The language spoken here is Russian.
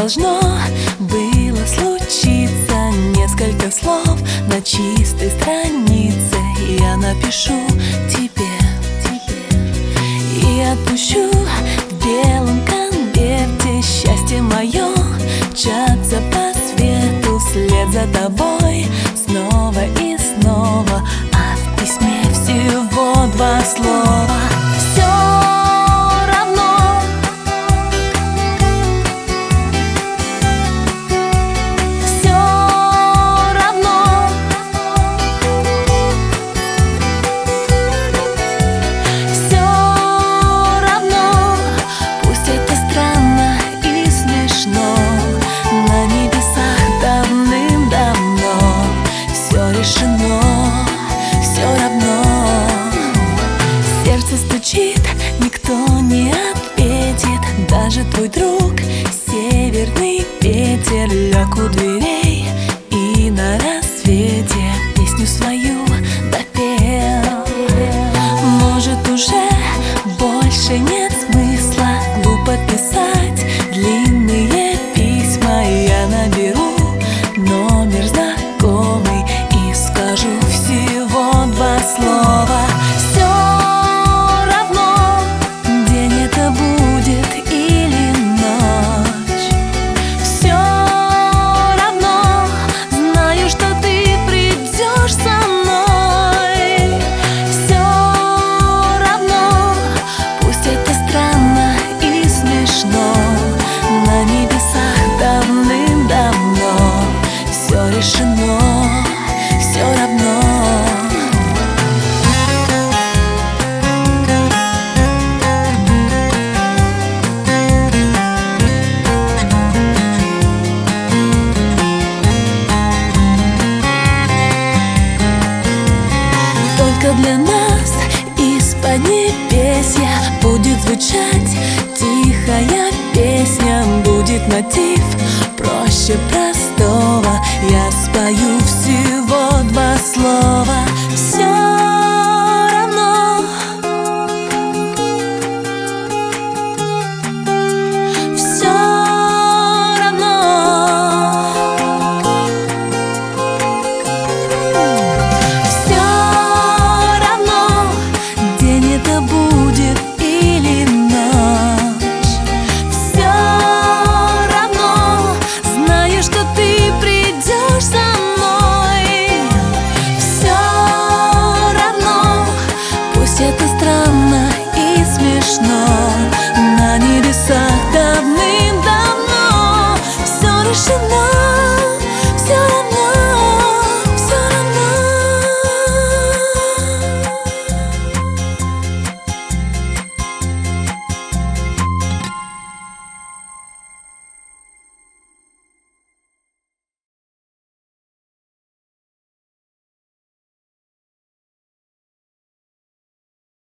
должно было случиться. Несколько слов на чистой странице я напишу тебе и отпущу в белом конверте. Счастье мое мчаться по свету вслед за тобой снова и снова, а в письме всего два слова. Сердце стучит, никто не ответит, даже твой друг северный ветер лег у дверей и на рассвете песню свою допел. Может, уже больше нет смысла глупо писать длинные письма. Я наберу номер знакомый и скажу всего два слова. Решено, все равно. Только для нас из-под небесья будет звучать тихая песня. Будет мотив проще простого. Я спою всего два слова. Все равно, все равно, все равно, день это будет или ночь. Все равно, знаю, что ты придешь со мной. Все равно, пусть это странно и смешно, на небесах давным-давно все решено.